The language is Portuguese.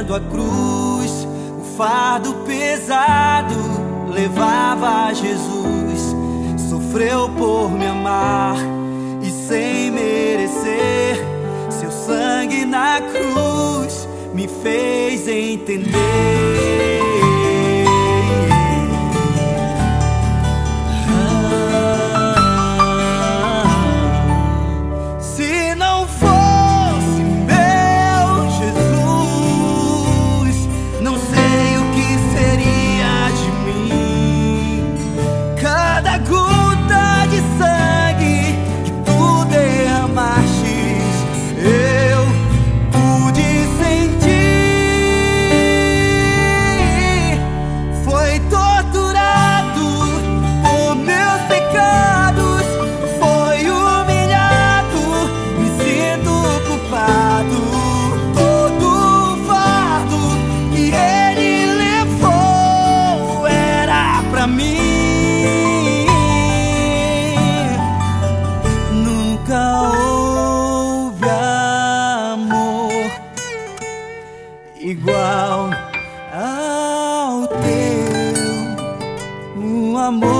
carregando a cruz, o fardo pesado levava a Jesus. Sofreu por me amar e sem merecer, seu sangue na cruz me fez entender. Se não fosse meu Jesus, não sei o que seria de mim. Cada gota de sangue que tu derramastes, eu pude sentir. Foi torturado por meus pecados, foi humilhado, me sinto culpado. Todo o fardo que ele levou era pra mim. Nunca houve amor igual ao teu, um amor